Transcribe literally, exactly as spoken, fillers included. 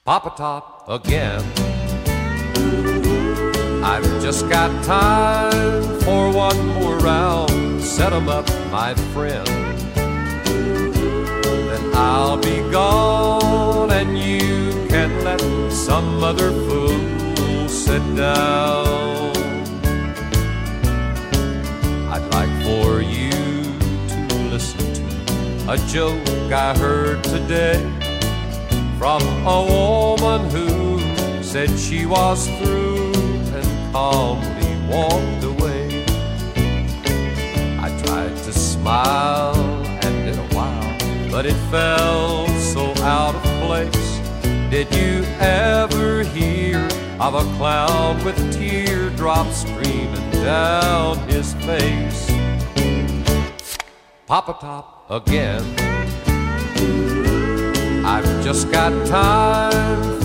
Papa Top again. I've just got time for one more round. Set 'em up, my friend. Then I'll be gone and you can let some other fool sit down. I'd like for you to listen to a joke I heard today from a woman who said she was through and calmly walked away. I tried to smile and in a while, but it felt so out of place. Did you ever hear of a clown with teardrops streaming down his face? Papa Top again. I've just got time